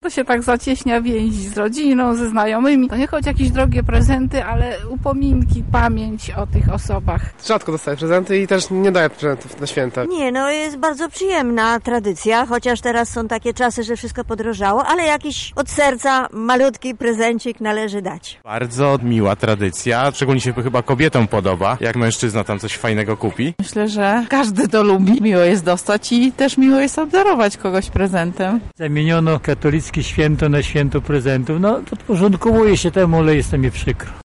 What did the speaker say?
To się tak zacieśnia więź z rodziną, ze znajomymi. To nie chodzi o jakieś drogie prezenty, ale upominki, pamięć o tych osobach. Rzadko dostaję prezenty i też nie daję prezentów na święta. Nie, jest bardzo przyjemna tradycja, chociaż teraz są takie czasy, że wszystko podrożało, ale jakiś od serca malutki prezencik należy dać. Bardzo miła tradycja, szczególnie się chyba kobietom podoba, jak mężczyzna tam coś fajnego kupi. Myślę, że każdy to lubi. Miło jest dostać i też miło jest obdarować kogoś prezentem. Zamieniono katolickie święto na święto prezentów. Podporządkowuję się temu, ale jest mi przykro.